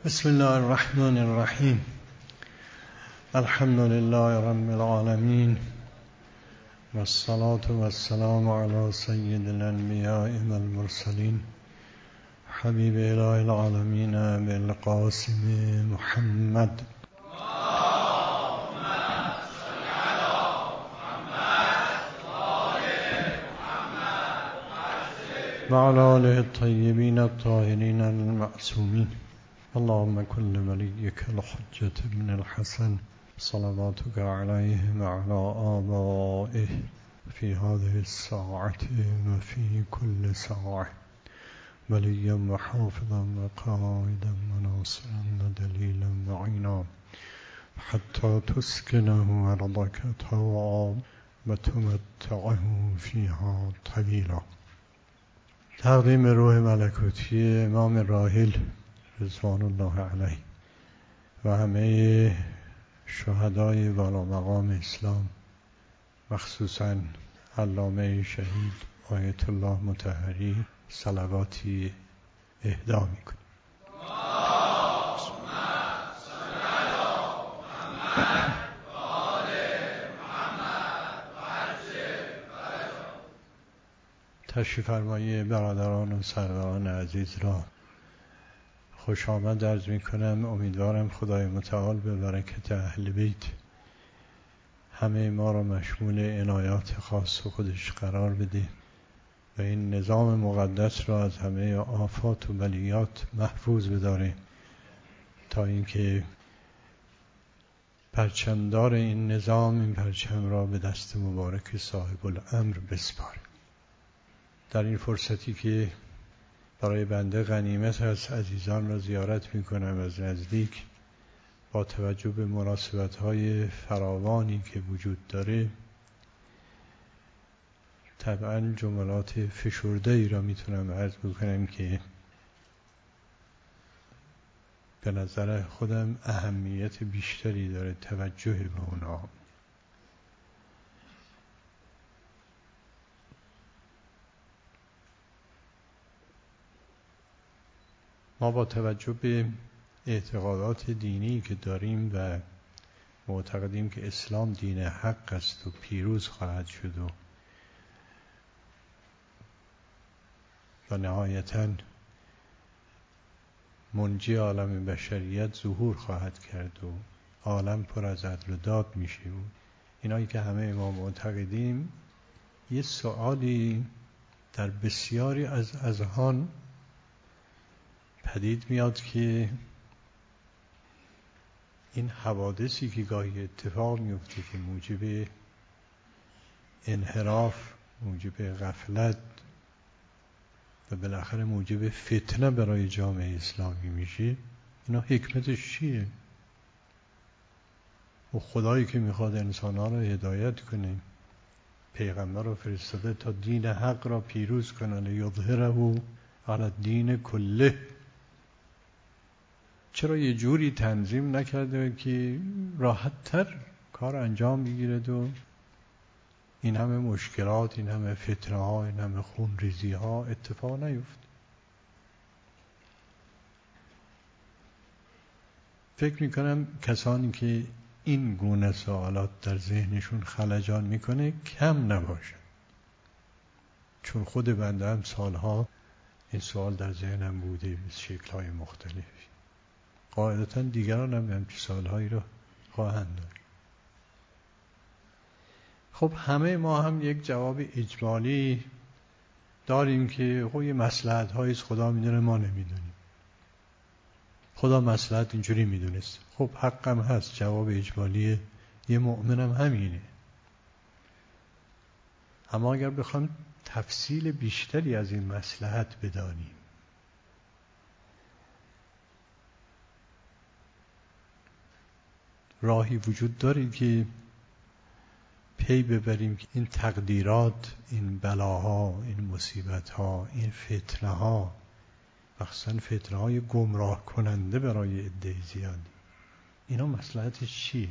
بسم الله الرحمن الرحیم. الحمد لله رب العالمین والصلاة والسلام علی سید الانبیاء والمرسلین حبیب اله العالمین بالقاسم محمد و علی آله الطیبین الطاهرین المعصومین. اللهم كل وليك الحجة ابن الحسن صلواتك عليه وعلى آبائه في هذه الساعة وفي كل ساعة وليا وحافظا وقائدا وناصرا ودليلا معينا حتى تسكنه أرضك طوعا وتمتعه فيها طويلا. تقدیم روح ملکوتی امام راحل رضوان الله علیه و همه شهدای والا مقام اسلام، مخصوصا علامه شهید آیت الله مطهری، صلواتی اهدا میکنیم. تشریف فرمایی برادران و سروران عزیز را خوش آمد عرض می کنم. امیدوارم خدای متعال به برکت اهل بیت همه ما را مشمول عنایات خاص خودش قرار بده و این نظام مقدس را از همه آفات و بلیات محفوظ بداره تا اینکه پرچمدار این نظام این پرچم را به دست مبارک صاحب الامر بسپاره. در این فرصتی که برای بنده غنیمت است عزیزان را زیارت میکنم از نزدیک، با توجه به مناسبت‌های فراوانی که وجود داره طبعا جملات فشرده‌ای را میتونم عرض بکنم که به نظر خودم اهمیت بیشتری داره توجه به اونها. ما با توجه به اعتقادات دینی که داریم و معتقدیم که اسلام دین حق است و پیروز خواهد شد و نهایتاً منجی عالم بشریت ظهور خواهد کرد و عالم پر از عدل و داد میشه. اینایی که همه ما معتقدیم، یه سوالی در بسیاری از اذهان پدید میاد که این حوادثی که گاهی اتفاق میفته که موجب انحراف، موجب غفلت و بالاخره موجب فتنه برای جامعه اسلامی میشه، اینا حکمتش چیه؟ و خدایی که میخواد انسان‌ها را هدایت کنه، پیغمبر را فرستاده تا دین حق را پیروز کنه، لیظهره علی الدین کله. چرا یه جوری تنظیم نکرده که راحت‌تر کار انجام بگیرد و این همه مشکلات، این همه فتنه ها، این همه خونریزی ها اتفاق نیفت؟ فکر میکنم کسانی که این گونه سوالات در ذهنشون خلجان میکنه کم نباشه، چون خود بنده هم سالها این سوال در ذهنم بوده به شکل‌های مختلفی. قاعدتاً دیگران هم همچین سوالهایی را خواهند داشت. خب همه ما هم یک جواب اجمالی داریم که خب یه مصلحت‌هایی خدا میدونه ما نمیدونیم. خدا مصلحت اینجوری میدونست. خب حقم هست، جواب اجمالی یه مؤمنم همینه. اما اگر بخوام تفصیل بیشتری از این مصلحت بدانیم، راهی وجود داره که پی ببریم که این تقدیرات، این بلاها، این مصیبتها، این فتنه‌ها، مخصوصاً فتنه‌های گمراه کننده برای عده زیادی، اینا مصلحتش چیه؟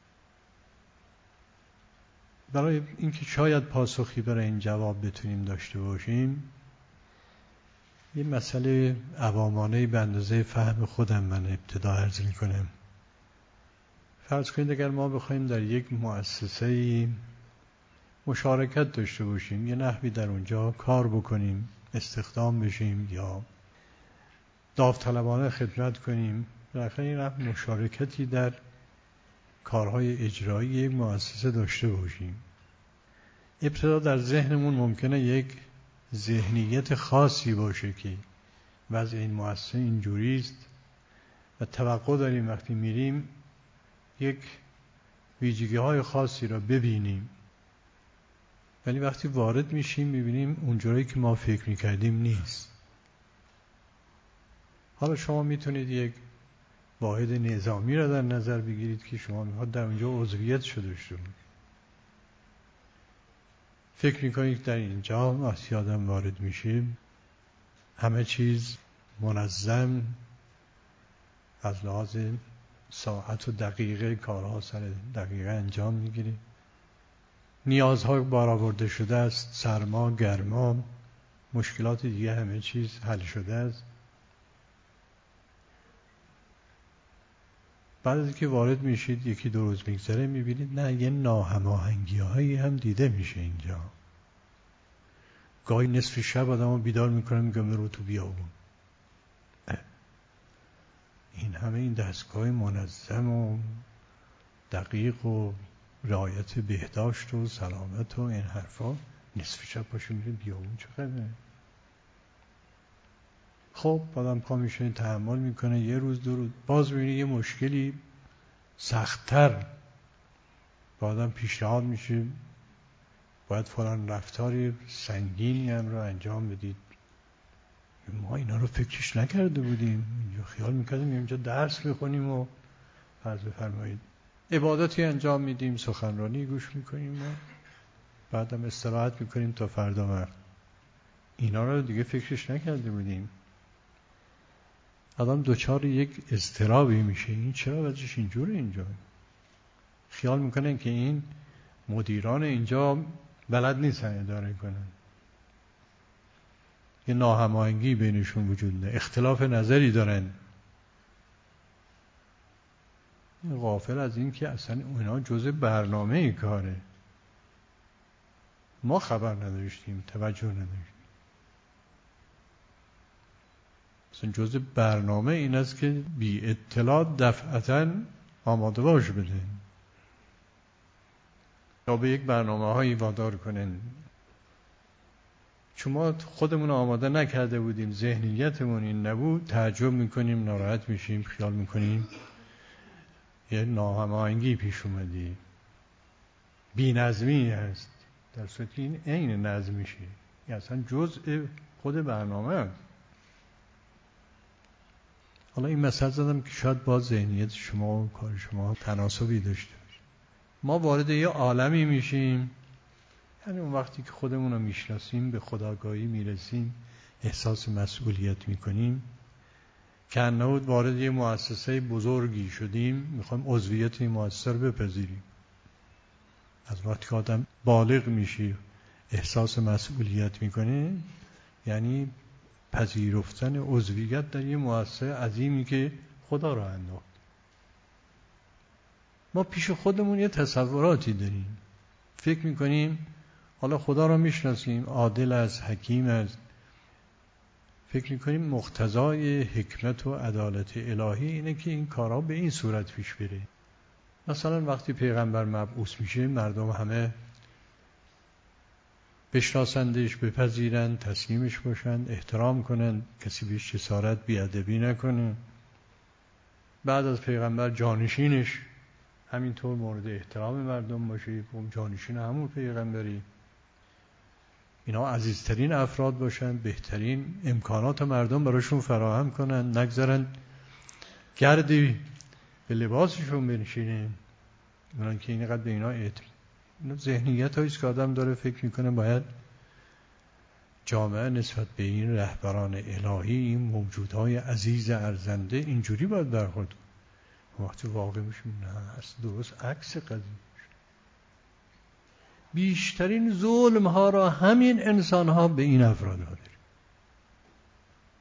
برای اینکه شاید پاسخی برای این جواب بتونیم داشته باشیم، یه مسئله عوامانه به اندازه فهم خودم من ابتدا عرض میکنم. فرض کنید اگر ما بخوایم در یک مؤسسه مشارکت داشته باشیم، یه نحوی در اونجا کار بکنیم، استخدام بشیم یا داوطلبانه خدمت کنیم، بالاخره این مشارکتی در کارهای اجرایی یک مؤسسه داشته باشیم. ابتدا در ذهنمون ممکنه یک ذهنیت خاصی باشه که وضع این مؤسسه اینجوری است و توقع داریم وقتی میریم یک ویژگی‌های خاصی را ببینیم، ولی وقتی وارد میشیم میبینیم اونجوری که ما فکر میکردیم نیست. حالا شما میتونید یک واحد نظامی را در نظر بگیرید که شما میخواد در اونجا عضویت شده داشته باشید. فکر میکنید در اینجا وقتی آدم وارد میشه همه چیز منظم، از لحاظ ساعت و دقیقه کارها سر دقیقه انجام میگیره، نیازها برآورده شده است، سرما، گرما، مشکلات دیگه همه چیز حل شده است. بعد از اینکه وارد میشید یکی دو روز میگذره میبینید نه، یه ناهماهنگی‌هایی هم دیده میشه اینجا. گاهی نصف شب آدمو بیدار میکنه میگه برو تو بیابون. این همه این دستگاه منظم و دقیق و رعایت بهداشت و سلامت و این حرفا، نصف شب پاشو میره بیابون چقدره؟ خب آدم پا میشه تحمل میکنه، یه روز دو روز باز میبینه یه مشکلی سخت‌تر با آدم پیشنهاد میشه، باید فلان رفتاری سنگینی هم رو انجام بدید. ما اینا رو فکرش نکرده بودیم، اینجا خیال میکردیم اینجا درس بخونیم و فرض بفرمایید عبادتی انجام میدیم، سخنرانی گوش میکنیم و بعدم استراحت میکنیم تا فردا وقت. اینا رو دیگه فکرش نکرده بودیم. آدم دوچار یک اضطرابی میشه، این چرا وضعش اینجوره اینجا؟ خیال میکنن که این مدیران اینجا بلد نیستن اداره کنن، یه ناهماهنگی بینشون وجود داره، اختلاف نظری دارن، غافل از این که اصلا اونا جزء برنامه کاره. ما خبر نداشتیم، توجه نداشتیم. اصلا جزء برنامه این است که بی اطلاع دفعتاً آماده باش بده یا به یک برنامه هایی وادار کنن. چون ما خودمون آماده نکرده بودیم، ذهنیتمون این نبود، تعجب میکنیم، ناراحت میشیم، خیال میکنیم یه ناهماهنگی پیش اومده، بی نظمی هست، در صورتی این عین نظم میشه، این اصلا جزء خود برنامه هست. حالا این مثل زدم که شاید با ذهنیت شما و کار شما تناسبی داشته باشه. ما وارد یه عالمی میشیم، یعنی اون وقتی که خودمون رو میشناسیم، به خودآگاهی میرسیم، احساس مسئولیت میکنیم، که انه وارد یه مؤسسه بزرگی شدیم، میخوایم عضویت این مؤسسه رو بپذیریم. از وقتی که آدم بالغ میشه احساس مسئولیت میکنه، یعنی پذیرفتن عضویت در یه مؤسسه عظیمی که خدا را انداخت. ما پیش خودمون یه تصوراتی داریم، فکر میکنیم حالا خدا را میشناسیم، عادل است، حکیم است، فکر میکنیم مقتضای حکمت و عدالت الهی اینه که این کارها به این صورت پیش بره. مثلا وقتی پیغمبر مبعوث میشه، مردم همه بشناسندش، بپذیرن، تسلیمش باشن، احترام کنن، کسی بهش جسارت بیادبی نکنه. بعد از پیغمبر جانشینش همینطور مورد احترام مردم باشه، اون جانشین همون پیغمبری. اینا عزیزترین افراد باشن، بهترین امکانات مردم براشون فراهم کنن، نگذارن گردی به لباسشون بنشینه. اونان که اینقدر به اینا اینا ذهنیت هاییست که آدم داره فکر میکنه باید جامعه نسبت به این رهبران الهی، این موجودهای عزیز ارزنده اینجوری باید برخورد کنه. وقتی واقع میشیم نه، اصلا درست عکس قضیه. بیشترین ظلم ها را همین انسان ها به این افراد ها داریم.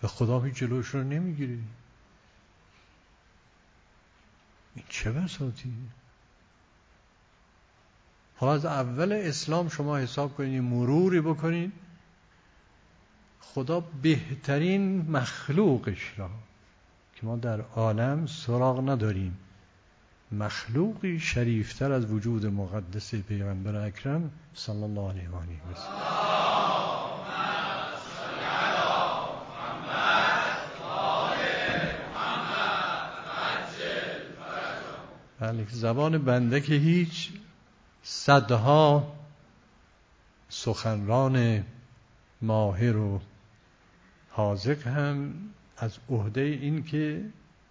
و خدا هیچ جلوش رو نمیگیره. این چه بساطیه؟ حالا از اول اسلام شما حساب کنید، مروری بکنید، خدا بهترین مخلوقش را که ما در عالم سراغ نداریم، مخلوقی شریفتر از وجود مقدس پیغمبر اکرم صلی الله علیه و آله و سلم. بله، زبان بنده که هیچ، صدها سخنران ماهر و حاذق هم از عهده این که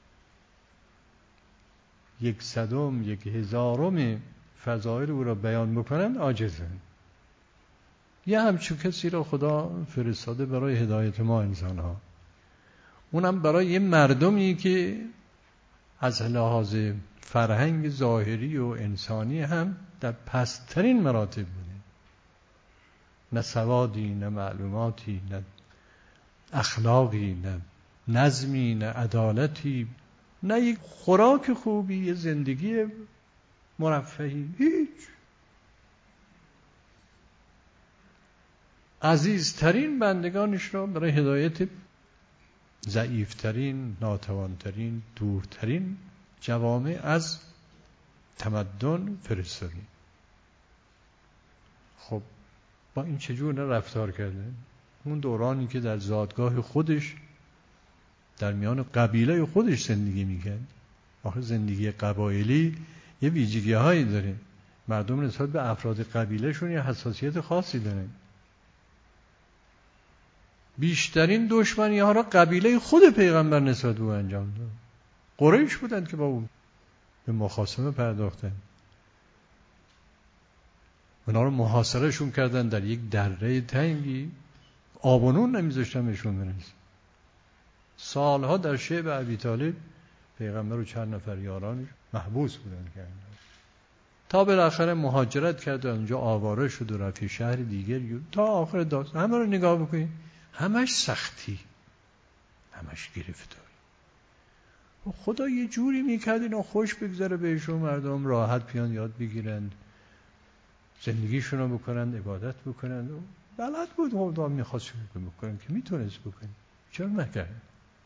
100م 1000م فضائل او را بیان بکنند عاجزند. یه همچون کسی را خدا فرستاده برای هدایت ما انسان ها، اونم برای یه مردمی که از لحاظ فرهنگ ظاهری و انسانی هم در پست‌ترین مراتب بوده، نه سوادی، نه معلوماتی، نه اخلاقی، نه نظمی، نه عدالتی، نه یک خوراک خوبی، یه زندگی مرفهی، هیچ. عزیزترین بندگانش را برای هدایت ضعیفترین، ناتوانترین، دورترین جوامع از تمدن فرستادی. خب با این چجور رفتار کرده؟ اون دورانی که در زادگاه خودش در میان قبیله خودش زندگی میکرد. آخه زندگی قبایلی یه ویژگی هایی داره، مردم نسبت به افراد قبیلهشون یه حساسیت خاصی داره. بیشترین دشمنی ها را قبیله خود پیغمبر نسبت به او انجام داد. قریش بودند که با او به مخاصمه پرداختن، اونا رو محاصرهشون کردن در یک دره تنگی، آب و نون نمیذاشتن بهشون برسه. سالها در شعب ابی طالب پیغمبر و چند نفر یارانش محبوس بودن کردن، تا بالاخره مهاجرت کرد و اونجا آواره شد و رفت شهر دیگری تا آخر داستان. همه رو نگاه بکنید، همش سختی، همش گرفتاری. خدا یه جوری میکرد اینا خوش بگذره بهشون، مردم راحت بیان یاد بگیرن، زندگیشون رو بکنن، عبادت بکنن. و بلد بود خدا میخواست بکنن که میتونست بکنن، چرا نکرد؟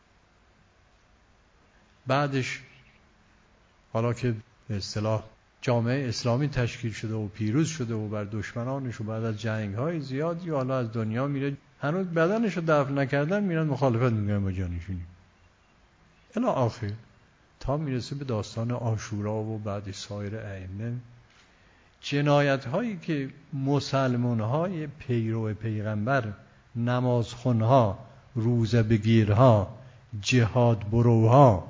بعدش حالا که به اصطلاح جامعه اسلامی تشکیل شده و پیروز شده و بر دشمنانش و بعد از جنگ‌های زیادی حالا از دنیا میره، هنوز بدنش رو دفن نکردن میرن مخالفت میکنن با جانشینی الی آخر، تا میرسه به داستان عاشورا و بعد سایر ائمه. جنایت‌هایی که مسلمان‌های پیرو پیغمبر، نمازخوان‌ها، روزه بگیرها، جهاد بروها،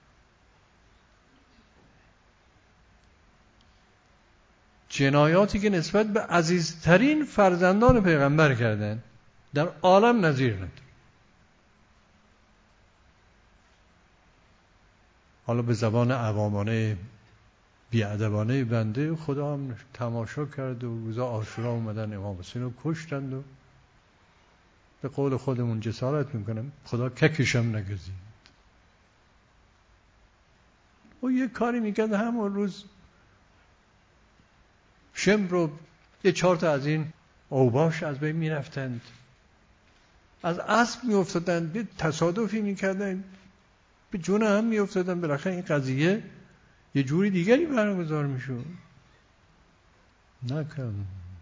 جنایاتی که نسبت به عزیزترین فرزندان پیغمبر کردن، در عالم نظیر نداره. حالا به زبان عوامانه بیادبانه بنده، خدا هم تماشا کرد و روزا عاشورا اومدن امام حسین رو کشتند و به قول خودمون جسارت میکنم خدا ککشم نگزید. و یه کاری میکرد همون روز شمر رو یه 4 تا از این اوباش از بین میرفتند، از اسب میافتادند، به تصادفی میکردند به جون هم میافتادند. بالاخره این قضیه یه جوری دیگری برگزار میشد، نکن.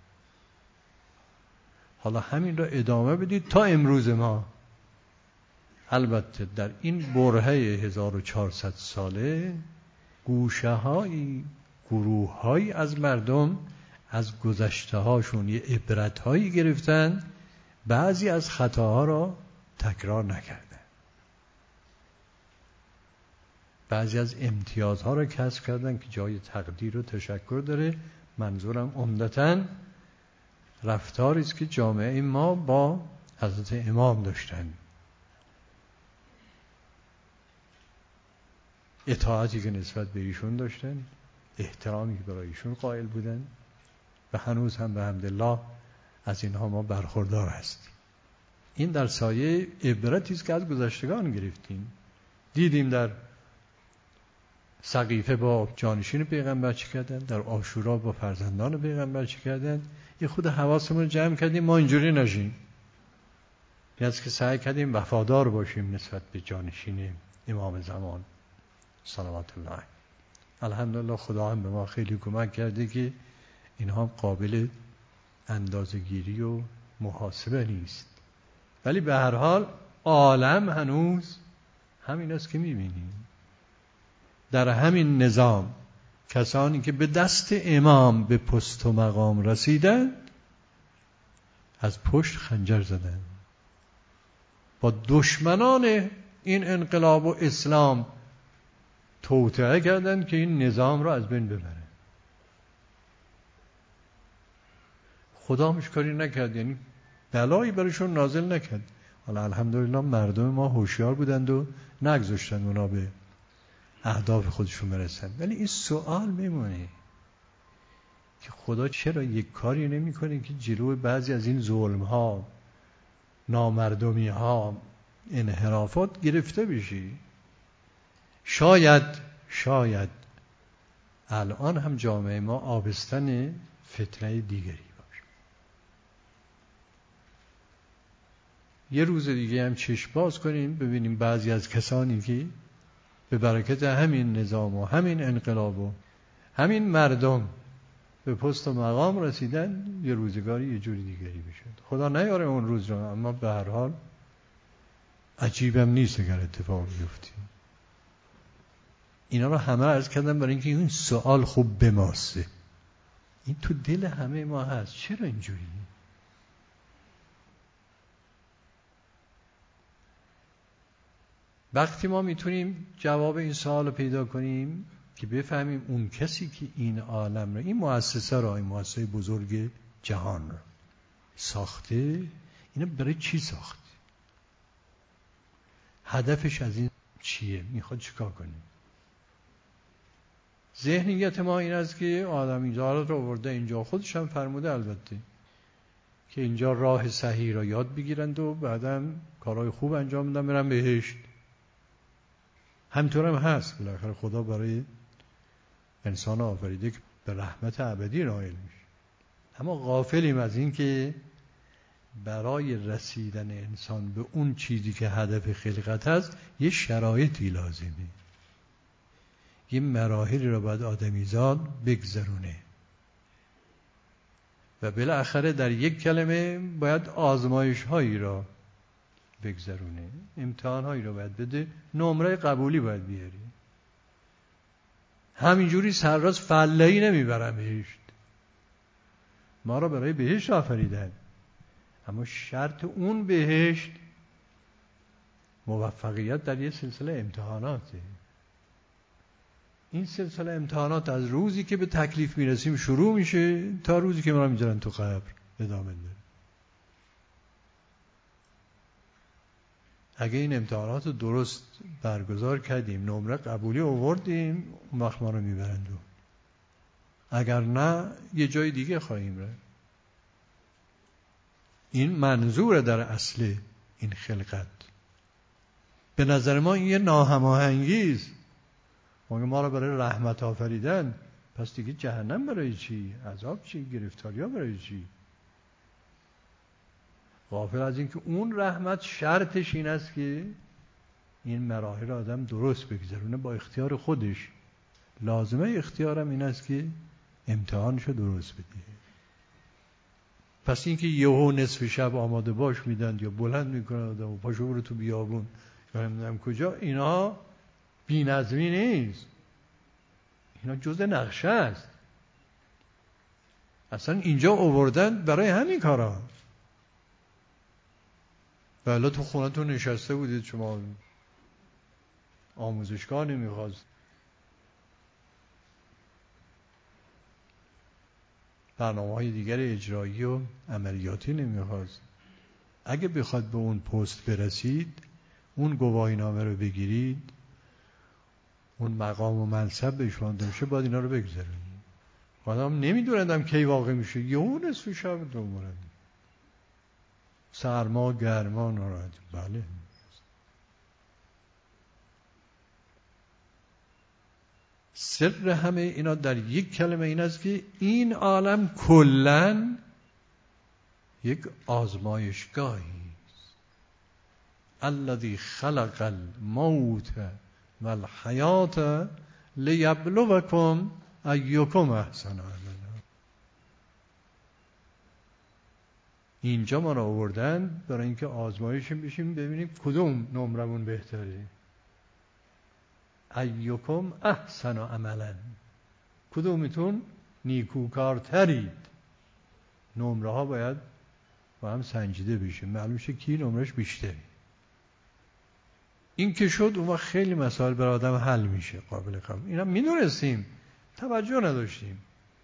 حالا همین را ادامه بدید تا امروز ما. البته در این برهه 1400 ساله گوشه‌هایی، گروه‌هایی از مردم از گذشته هاشون یه عبرت‌هایی گرفتن، بعضی از خطاها را تکرار نکردن، بعضی از امتیازها را کسب کردن که جای تقدیر و تشکر داره. منظورم عمدتاً رفتاری است که جامعه ما با حضرت امام داشتن، اطاعتی که نسبت به ایشون داشتن، احترامی که برای ایشون قائل بودن و هنوز هم به حمدالله از اینها ما برخوردار هستیم. این در سایه عبرتی است که از گذشتگان گرفتیم. دیدیم در سقیفه با جانشین پیغمبر چی کردن، در عاشورا با فرزندان پیغمبر چی کردن. یه خود حواسمون رو جمع کردیم ما اینجوری نشیم، یعنی که سعی کردیم وفادار باشیم نسبت به جانشین امام زمان صلوات الله. الحمدلله خدا هم به ما خیلی کمک کرده که اینها قابل اندازه‌گیری و محاسبه نیست، ولی به هر حال عالم هنوز همین است که می‌بینیم. در همین نظام کسانی که به دست امام به پست و مقام رسیدن از پشت خنجر زدن، با دشمنان این انقلاب و اسلام توطئه کردن که این نظام رو از بین ببره. خدا همش کاری نکرد، یعنی بلایی برشون نازل نکرد. حالا الحمدلله مردم ما هوشیار بودند و نگذاشتن اونا به اهداف خودشون برسن. ولی این سوال میمونه که خدا چرا یک کاری نمیکنه که جلوی بعضی از این ظلم ها، نامردمی ها، انحرافات گرفته بشی؟ شاید الان هم جامعه ما آبستن فتنه دیگری باشه. یه روز دیگه هم چشم باز کنیم ببینیم بعضی از کسانی که به برکت همین نظام و همین انقلاب و همین مردم به پست و مقام رسیدن، یه روزگاری یه جوری دیگری بشه. خدا نیاره اون روز رو، اما به هر حال عجیبم نیست اگر اتفاق بیفته. اینا رو همه عرض کردم برای اینکه این سوال خوب بماسه. این تو دل همه ما هست، چرا اینجوری؟ وقتی ما میتونیم جواب این سوال رو پیدا کنیم که بفهمیم اون کسی که این عالم رو، این مؤسسه رو، این مؤسسه بزرگ جهان رو ساخته، اینو برای چی ساخته؟ هدفش از این چیه؟ میخواد چیکار کنه؟ ذهنیت ما این است که آدم اینجا رو آورده اینجا، خودش هم فرموده البته که اینجا راه صحیح را یاد بگیرند و بعدم کارهای خوب انجام بدن برن بهشت. همینطور هم هست، بالاخره خدا برای انسان آفریده که به رحمت ابدی نائل میشه. اما غافلیم از این که برای رسیدن انسان به اون چیزی که هدف خلقت هست یه شرایطی لازمه، یه مراحلی رو باید آدمیزاد بگذرونه و بالاخره در یک کلمه باید آزمایش هایی را بگذرونه، امتحان هایی را باید بده، نمره قبولی باید بیاری. همینجوری سرراست فلهی نمیبرن بهشت. ما را برای بهشت آفریدن، اما شرط اون بهشت موفقیت در یه سلسله امتحاناته. این سلسله امتحانات از روزی که به تکلیف میرسیم شروع میشه تا روزی که ما را میذارن تو قبر ادامه داره. اگه این امتحانات رو درست برگزار کردیم، نمره قبولی آوردیم، اون وقت ما رو میبرند. اگر نه یه جای دیگه خواهیم رفت. این منظور در اصل این خلقت. به نظر ما این یه ناهماهنگی است. ما رو برای رحمت آفریدن، پس دیگه جهنم برای چی؟ عذاب چی؟ گرفتاری‌ها برای چی؟ غافل از این که اون رحمت شرطش این است که این مراحل آدم درست بگذرونه با اختیار خودش. لازمه اختیارم این است که امتحانشو درست بده. پس اینکه یهو نصف شب آماده باش میدن یا بلند میکنن آدم و پاشو برو تو بیابون یا نمیدونم کجا، اینا بی‌نظمی نیست، اینا جزء نقشه است. اصلا اینجا آوردن برای همین کارا. بله تو خونتون نشسته بودید شما، آموزشگاه نمیخواست، برنامه‌های دیگر اجرایی و عملیاتی نمیخواست. اگه بخواد به اون پست برسید، اون گواهینامه رو بگیرید، اون مقام و منصب به شما داشته، باید اینا رو بگذارید. آدم نمیدونندم کی واقع میشه، یه اون نصف شب دومورد. سرما گرما ناراحت. بله سر همه اینا در یک کلمه این است که این عالم کلن یک آزمایشگاهی است. الذی خلق الموت والحیات لیبلوکم ایکم احسن عملا. اینجا ما را آوردن برای اینکه آزمایش بشیم ببینیم کدوم نمرمون بهتره. ایکم احسن عملا، کدومتون نیکوکارترید. نمره ها باید با هم سنجیده بشه، معلوم شه کی نمرش بیشتری. این که شد اون وقت خیلی مسائل برای آدم حل میشه، قابل قبول. اینا میدونستیم، توجه نداشتیم.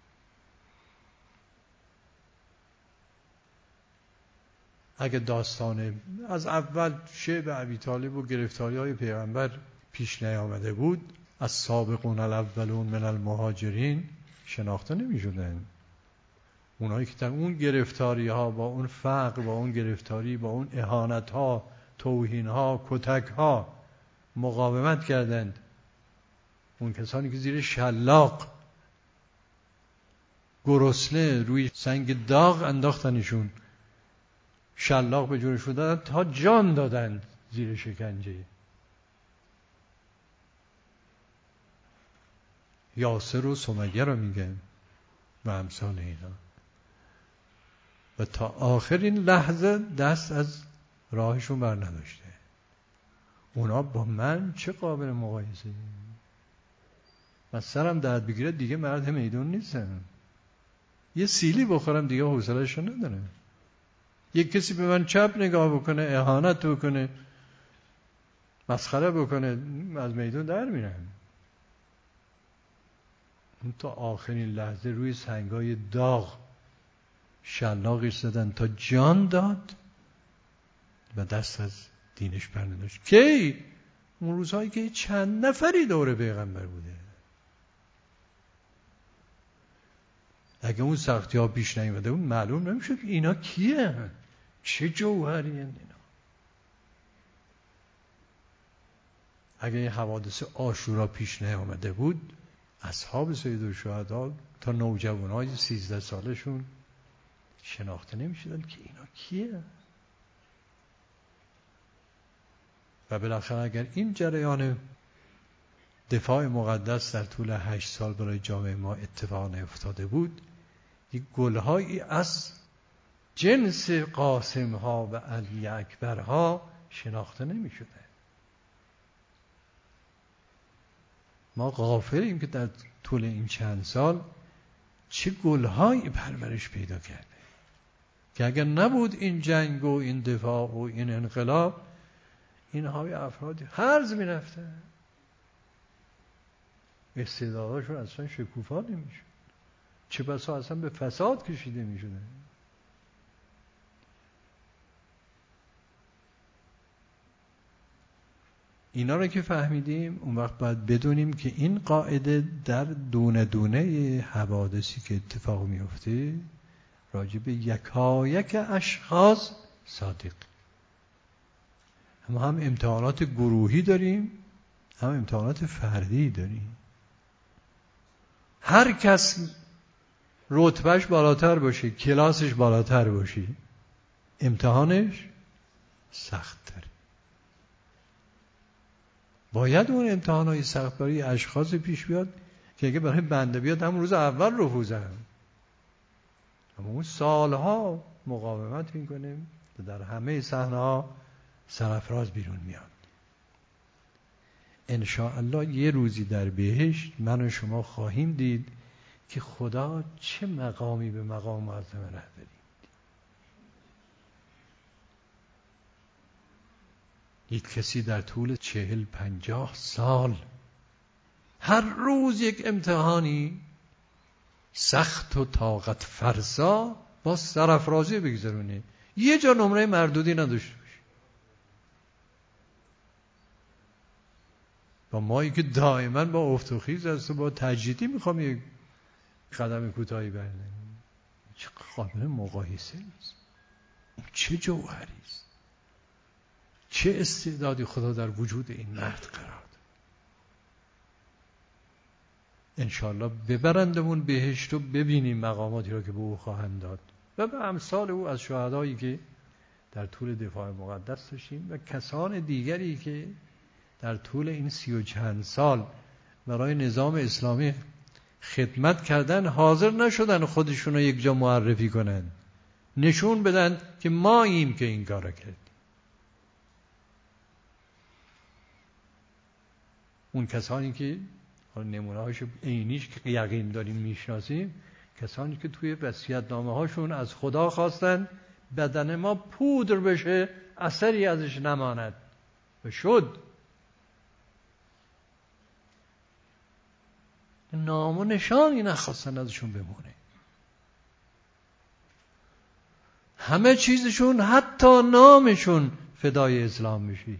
اگه داستان از اول شعب ابی طالب و گرفتاری های پیغمبر پیش نیامده بود، از سابقون الاولون من المهاجرین شناخته نمی شدن. اونایی که در اون گرفتاری ها، با اون فقر، با اون گرفتاری، با اون اهانت ها، توهین ها، کتک ها مقاومت کردند، اون کسانی که زیر شلاق گرسنه روی سنگ داغ انداختنشون، شلاق به جونشون دادن تا جان دادند زیر شکنجه. یاسر و سمیه رو میگن و امثال اینا. و تا آخرین لحظه دست از راهشون بر نداشته. اونا با من چه قابل مقایسه؟ من سرم درد بگیره دیگه مرد میدون نیستم. یه سیلی بخورم دیگه حوصله‌شو ندارم. یک کسی به من چپ نگاه بکنه، اهانت بکنه، مسخره بکنه، از میدون در میرم. اون تا آخرین لحظه روی سنگای داغ شلاقش زدن تا جان داد و دست از دینش بر نداشت. کی؟ اون روزهایی که چند نفری دور پیغمبر بوده. اگه اون سختی ها پیش نیامده بود معلوم نمیشد اینا کیه، چه جوهری اینا. اگه این حوادث عاشورا پیش نیامده بود، اصحاب سید الشهدا تا نوجوانای 13 سالشون شناخته نمیشدن که اینا کیه. و بالاخره اگر این جریان دفاع مقدس در طول 8 سال برای جامعه ما اتفاق نیفتاده بود، یک گلهایی از جنس قاسم ها و علی اکبر ها شناخته نمی شده. ما غافلیم که در طول این چند سال چه گلهایی پرورش پیدا کرده که اگر نبود این جنگ و این دفاع و این انقلاب، اینهای افرادی هرز می رفتن، استعداداشون اصلا شکوفا نمی شد، چه بسا اصلا به فساد کشیده می شدن. اینا رو که فهمیدیم اون وقت باید بدونیم که این قاعده در دونه دونه حوادثی که اتفاق میفته راجع به یکایک اشخاص صادق. هم امتحانات گروهی داریم، هم امتحانات فردی داریم. هر کس رتبهش بالاتر باشه، کلاسش بالاتر باشه، امتحانش سخت تره. باید اون امتحانات سخت برای اشخاص پیش بیاد که اگه برای بنده بیاد همون روز اول رفوزن، اما اون سالها مقاومت میکنیم و در همه صحنه‌ها سرافراز بیرون میاد. ان شاء الله یه روزی در بهشت من و شما خواهیم دید که خدا چه مقامی به مقام معظم رهبری. یک کسی در طول 40-50 سال هر روز یک امتحانی سخت و طاقت فرسا با سرافرازی بگذرونه، یه جا نمره مردودی نداشته باشه. با مایی که دائما با افت و خیز است و با تجدیدی میخوام یک قدم کوتاهی برداریم، چه قابل مقایسه نیست. چه جوهری است، چه استعدادی خدا در وجود این مرد قرار داد. انشاءالله ببرندمون بهشت و ببینیم مقاماتی را که به او خواهند داد و به امثال او از شهدایی که در طول دفاع مقدس داشتیم و کسان دیگری که در طول این 30 و چند سال برای نظام اسلامی خدمت کردن، حاضر نشدن خودشون رو یک جا معرفی کنن، نشون بدن که ما ایم که این کار کردیم. اون کسانی که نمونه هاش عینیش که یقین داریم میشناسیم، کسانی که توی وصیت‌نامه هاشون از خدا خواستن بدن ما پودر بشه، اثری ازش نماند، و شد. نام و نشانی نخواستن ازشون بمونه. همه چیزشون حتی نامشون فدای اسلام میشی.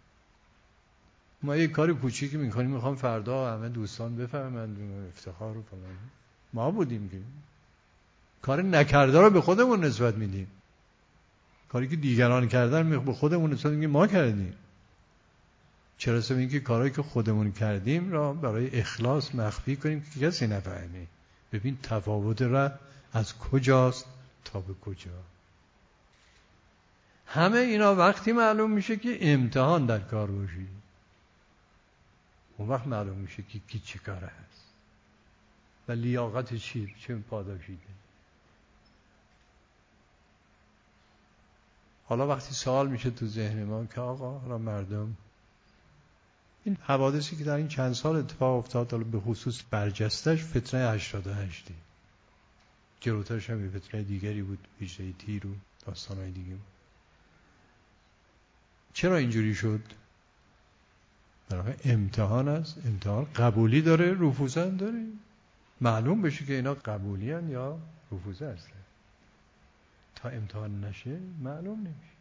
ما یه کار کوچیکی میکنیم، میخوام فردا همه دوستان بفهمن افتخار و فلان، ما بودیم که کار نکرده رو به خودمون نسبت میدیم، کاری که دیگران کردن به خودمون نسبت میدیم ما کردیم. چرا سبب اینکه کارهایی که خودمون کردیم را برای اخلاص مخفی کنیم که کسی نفهمه. ببین تفاوت را از کجاست تا به کجا. همه اینا وقتی معلوم میشه که امتحان در کار باشی، اون وقت معلوم میشه که کی چه کاره هست و لیاقت چه پاداشی ده. حالا وقتی سوال میشه تو ذهن ما که آقا حالا مردم این حوادثی که در این چند سال اتفاق افتاد، حالا به خصوص برجستش فتنه 88، جلوترش هم یه فتنه دیگری بود، هجده تیر و داستانهای دیگه بود. چرا اینجوری شد؟ برای امتحان است. امتحان قبولی داره، رفوزه هم داره. معلوم بشه که اینا قبولی هن یا رفوزه هستن. تا امتحان نشه معلوم نمیشه.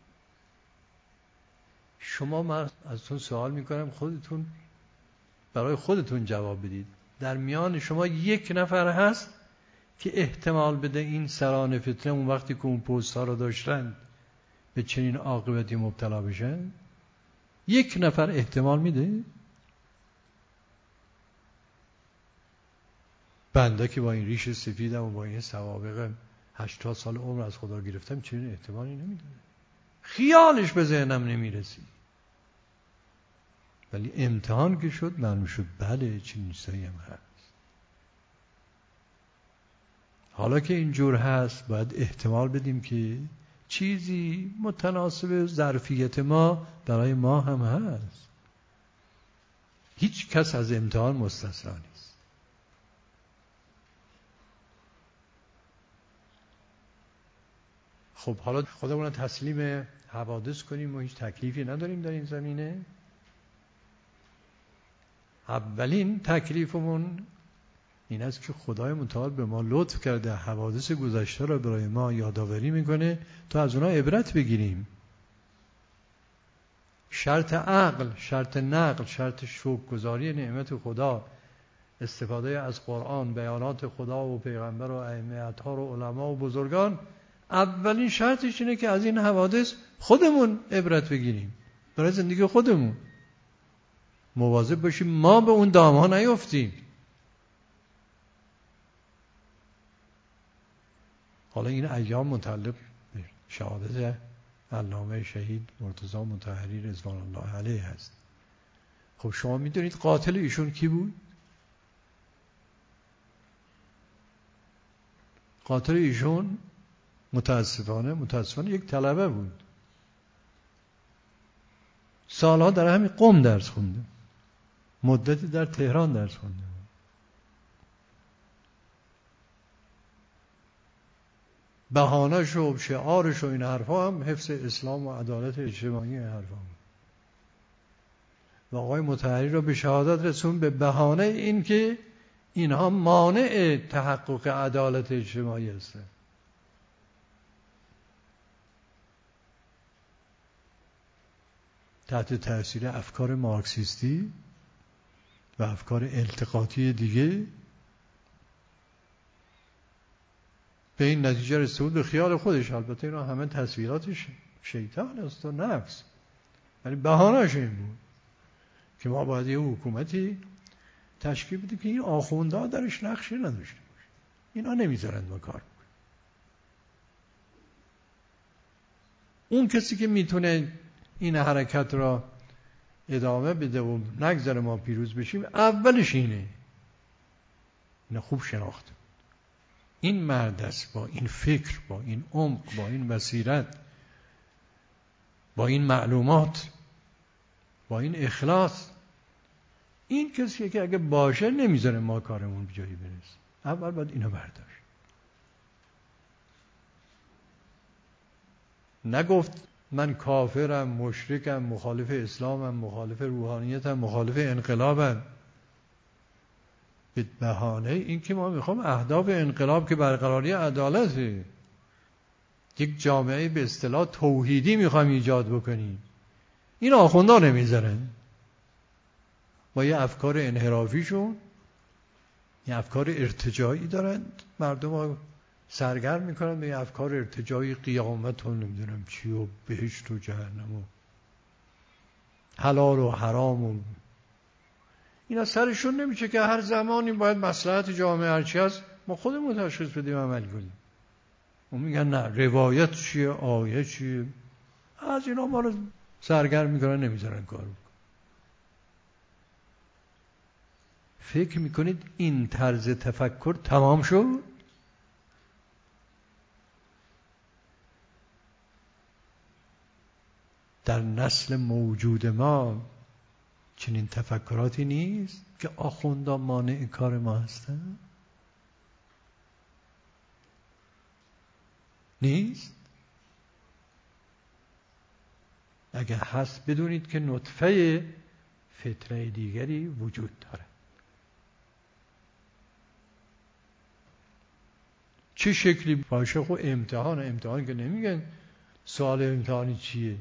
شما من ازتون سوال میکنم، خودتون برای خودتون جواب بدید. در میان شما یک نفر هست که احتمال بده این سران فتنه اون وقتی که اون پوست‌ها رو داشتن به چنین عاقبتی مبتلا بشن؟ یک نفر احتمال میده؟ بنده که با این ریش سفیدم و با این سوابق 80 سال عمر از خدا گرفتم چنین احتمالی نمیده. خیالش به ذهنم نمیرسی. ولی امتحان که شد معلوم شد بله چنین چیزایی هم هست. حالا که اینجور هست باید احتمال بدیم که چیزی متناسب ظرفیت ما برای ما هم هست. هیچ کس از امتحان مستثنا نیست. خب حالا خودمون رو تسلیم حوادث کنیم و هیچ تکلیفی نداریم در این زمینه. اولین تکلیفمون این است که خدای متعال به ما لطف کرده، حوادث گذشته را برای ما یادآوری میکنه تا از اونها عبرت بگیریم. شرط عقل، شرط نقل، شرط شکرگزاری نعمت خدا، استفاده از قرآن، بیانات خدا و پیغمبر و ائمه اطهار و علما و بزرگان، اولین شرطش اینه که از این حوادث خودمون عبرت بگیریم، برای زندگی خودمون مواظب باشیم ما به اون دام‌ها نیفتیم. حالا این ایام متعلق به شهادت علامه شهید مرتضی مطهری رضوان الله علیه هست. خب شما میدونید قاتل ایشون کی بود؟ قاتل ایشون متاسفانه یک طلبه بود. سالها در همین قم درس خونده، مدتی در تهران درس خونده. بهانه‌ش و شعارش و این حرفا هم حفظ اسلام و عدالت اجتماعی این حرفا بود. و آقای مطهری را به شهادت رسون به بهانه این که اینها مانع تحقق عدالت اجتماعی هستند. تحت تاثیر افکار مارکسیستی و افکار التقاطی دیگه به این نتیجه رسید به خیال خودش. البته اینا همه تصویرات شیطان است و نفس، ولی بهانه‌اش این بود که ما باید یه حکومتی تشکیل بدیم که این آخوندها درش نقشی نداشته باشه. اینا نمیذارن ما کار بکنیم. اون کسی که میتونه این حرکت را ادامه بده و نگذاره ما پیروز بشیم اولش اینه. اینا خوب شناخت. این مرد است با این فکر، با این عمق، با این بصیرت، با این معلومات، با این اخلاص، این کسیه که اگه باشه نمیذاره ما کارمون به جایی برسه. اول باید اینو برداشت. نگفت من کافرم، مشرکم، مخالف اسلامم، مخالف روحانیتم، مخالف انقلابم، به بهانه این که ما میخوام اهداف انقلاب که برقراری عدالته، یک جامعه به اصطلاح توحیدی میخوام ایجاد بکنیم. این آخوندا نمیذارن. با یه افکار انحرافیشون، یه افکار ارتجاعی دارن، مردم ها سرگرم میکنن به یه افکار ارتجاعی، قیامت و نمیدونم چی و بهشت و جهنم و حلال و حرام و اینا سرشون نمیشه که هر زمانی باید مصلحت جامعه هرچی هست ما خودمون تشخیص بدیم عمل کنیم. اون میگن نه روایت چیه، آیه چیه، از اینا ما رو سرگرم میکنن، نمیذارن کار بکنن. فکر میکنید این طرز تفکر تمام شد؟ در نسل موجود ما چنین تفکراتی نیست که آخوندا مانع کار ما هستن؟ نیست؟ اگه هست بدونید که نطفه فتنه دیگری وجود داره. چه شکلی باشه؟ خب امتحان که نمیگن سوال امتحانی چیه،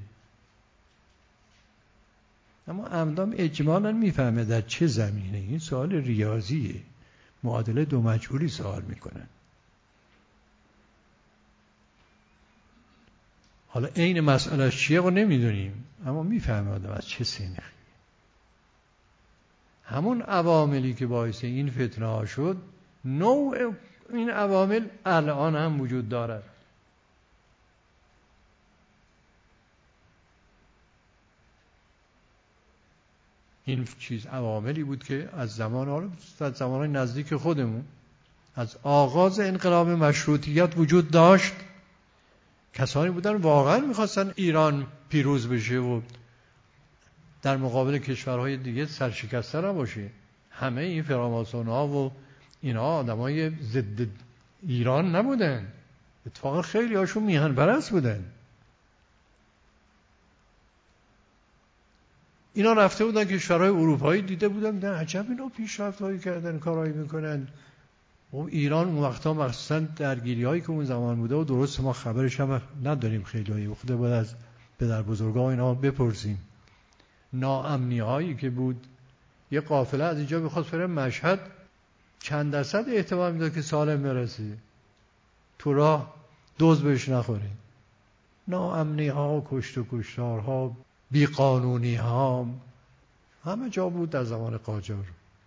اما عمدان اجمالاً میفهمه در چه زمینه. این سوال ریاضیه، معادله دو مجهولی سوال میکنن. حالا عین مسئله چیه رو نمیدونیم، اما میفهمه آدم از چه سنخی. همون عواملی که باعث این فتنه ها شد، نوع این عوامل الان هم وجود دارد. این چیز عواملی بود که از زمان نزدیک خودمون، از آغاز انقلاب مشروطیت وجود داشت. کسانی بودن واقعا میخواستن ایران پیروز بشه و در مقابل کشورهای دیگه سرشکسته نباشه. همه این فراماسون ها و اینا آدمای ضد ایران نبودن، اتفاقا خیلی هاشون میهن پرست بودن. اینا رفته بودن کشورهای اروپایی، دیده بودن نه عجب اینا پیشرفت‌هایی کردن، کارایی میکنن. و ایران اون وقتا مخصوصا درگیری‌هایی که اون زمان بوده و درست ما خبرش هم نداریم خیلی، خود باید از پدر بزرگا اینا بپرسیم. ناامنی‌هایی که بود، یه قافله از اینجا بخواست بره مشهد، چند درصد احتمال میداد که سالم برسه، تو راه دزد بهش نخوره. ناامنی‌ها، کشت و کشتارها، بیقانونی‌ها همه جا بود در زمان قاجار.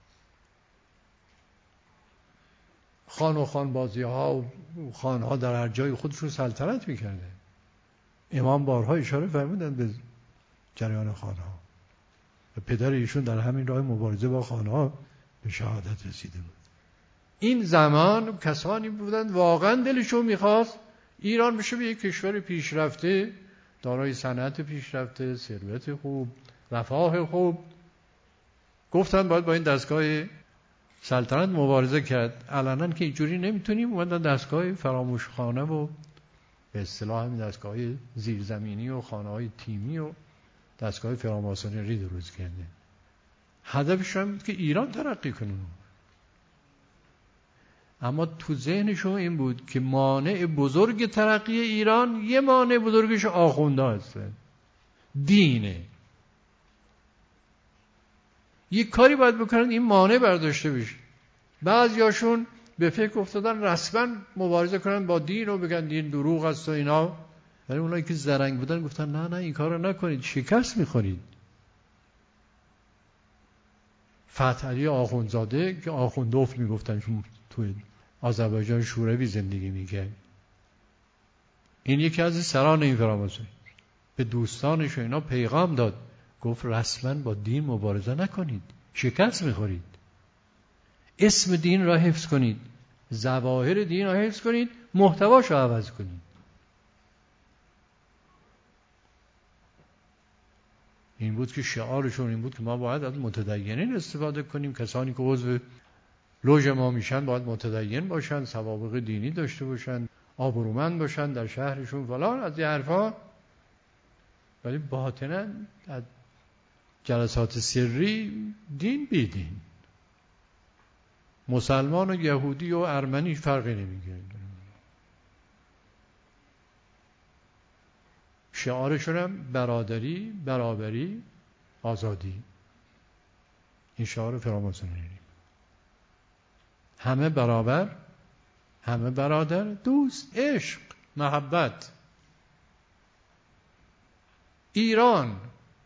خان و خانبازی‌ها و خانها در هر جای خودشون سلطنت می‌کردن. امام بارها اشاره فرمودن به جریان خانها و پدر ایشون در همین راه مبارزه با خانها به شهادت رسیده بود. این زمان کسانی بودند واقعا دلشون می‌خواست ایران بشه به یک کشور پیشرفته، دارای صنعت پیشرفته، ثروت خوب، رفاه خوب. گفتن باید با این دستگاه سلطنت مبارزه کرد. علنا که اینجوری نمیتونیم، اومدن دستگاه فراموشخانه و به اصطلاح همین دستگاه زیرزمینی و خانه‌های تیمی و دستگاه فراماسونری درست کردن. هدفش هم که ایران ترقی کنه. اما تو ذهنشون این بود که مانع بزرگ ترقی ایران، یه مانع بزرگش آخونده هستن، دینه. یک کاری باید بکنن این مانع برداشته بشه. بعضیاشون به فکر افتادن رسما مبارزه کنن با دین و بگن دین دروغ است و اینا. ولی اونایی که زرنگ بودن گفتن نه نه این کارو نکنید، شکست میخورید. فتح علی آخوندزاده که آخوندوف میگفتن چون توی آذربایجان شوروی زندگی میکرد، این یکی از سران این فراماسونی به دوستانش و اینا پیغام داد، گفت رسما با دین مبارزه نکنید، شکست میخورید. اسم دین را حفظ کنید، ظواهر دین را حفظ کنید، محتواش را عوض کنید. این بود که شعارشون این بود که ما باید از متدینین استفاده کنیم، کسانی که عضو لوژ ما میشن باید متدین باشن، سوابق دینی داشته باشن، آبرومند باشن در شهرشون فلان، از این حرفا. ولی باطنا از جلسات سری دین بیدین، مسلمان و یهودی و ارمنی فرقی نمیکنه. شعارشون هم برادری، برابری، آزادی. این شعار فراماسونری. همه برابر، همه برادر، دوست، عشق، محبت. ایران،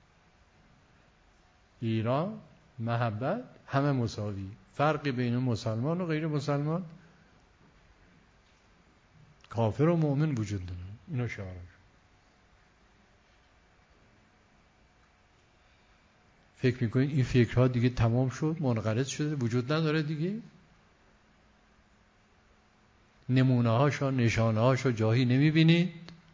محبت، همه مساوی. فرقی بین مسلمان و غیر مسلمان، کافر و مؤمن وجود داره. اینا شعارش. فکر میکنید این فکرها دیگه تمام شد، منقرض شده، وجود نداره دیگه؟ نمونه هاشو، نشانه هاشو جایی نمیبینید؟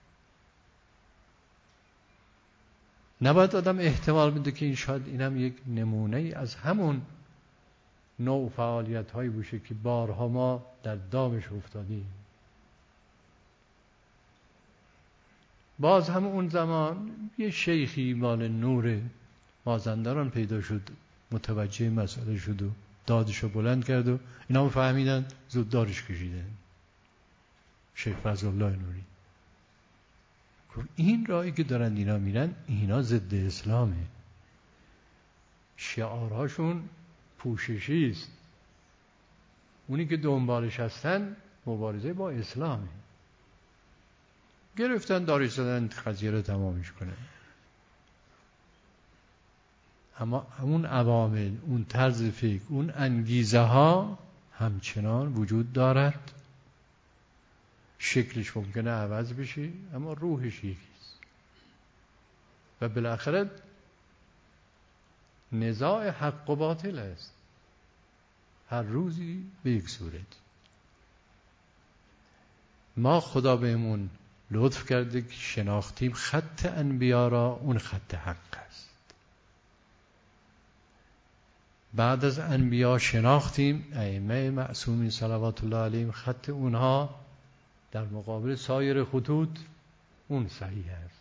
نباید آدم احتمال بده که این شاید اینم یک نمونه از همون نوع فعالیت هایی باشه که بارها ما در دامش افتادیم. باز هم اون زمان یه شیخی مال نور مازندران پیدا شد، متوجه مسئله شد و دادشو بلند کرد و اینا هم فهمیدن، زود دارش کشیدن. شیخ فضلالله نوری. این راهی که دارن اینا میرن، اینا ضد اسلامه. شعارهاشون پوششی است. اونی که دنبالش هستن مبارزه با اسلامه. گرفتن دارش زدن قضیه رو تمامش کنن. اما اون عوامل، اون طرز فکر، اون انگیزه ها همچنان وجود دارد. شکلش ممکنه عوض بشه اما روحش یکیست. و بالاخره نزاع حق و باطل است، هر روزی به یک صورتی. ما خدا بهمون لطف کرده که شناختیم خط انبیا را، اون خط حق است. بعد از انبیا شناختیم ائمه معصومین صلوات الله علیهم، خط اونها در مقابل سایر خطوط اون صحیح است.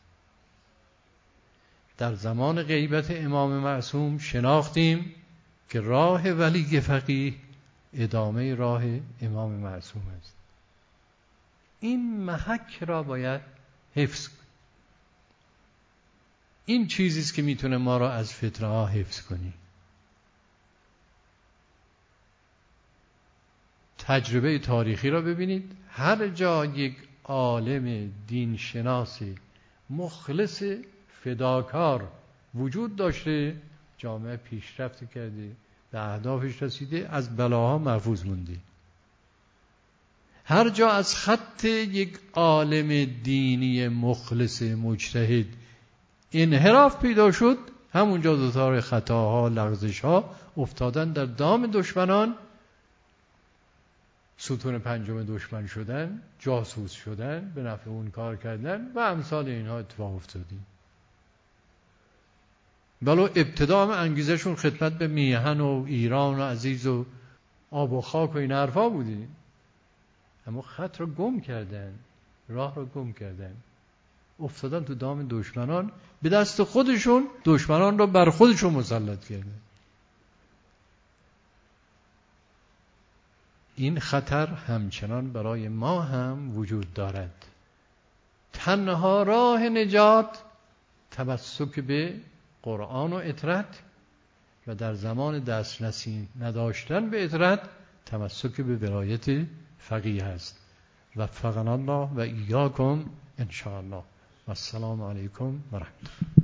در زمان غیبت امام معصوم شناختیم که راه ولی فقیه ادامه راه امام معصوم است. این محک را باید حفظ کنیم. این چیزی است که میتونه ما را از فتنه ها حفظ کنی. تجربه تاریخی را ببینید، هر جا یک عالم دین شناس مخلص فداکار وجود داشته، جامعه پیشرفت کرده، به اهدافش رسیده، از بلاها محفوظ مونده. هر جا از خط یک عالم دینی مخلص مجتهد انحراف پیدا شد، همونجا دچار خطاها، لغزشها افتادن، در دام دشمنان، ستون پنجم دشمن شدن، جاسوس شدن، به نفع اون کار کردن و امثال اینها اتفاق افتادی. بلو ابتدا هم انگیزشون خدمت به میهن و ایران و عزیز و آب و خاک و این حرفا بودی، اما خط رو گم کردن، راه رو گم کردن، افتادن تو دام دشمنان، به دست خودشون دشمنان رو بر خودشون مسلط کردن. این خطر همچنان برای ما هم وجود دارد. تنها راه نجات تمسک به قرآن و اطرت و در زمان دسترسی نداشتن به اطرت تمسک به ولایت فقیه است. وفقنا الله و ایاکم ان شاء الله. و السلام علیکم و رحمت الله.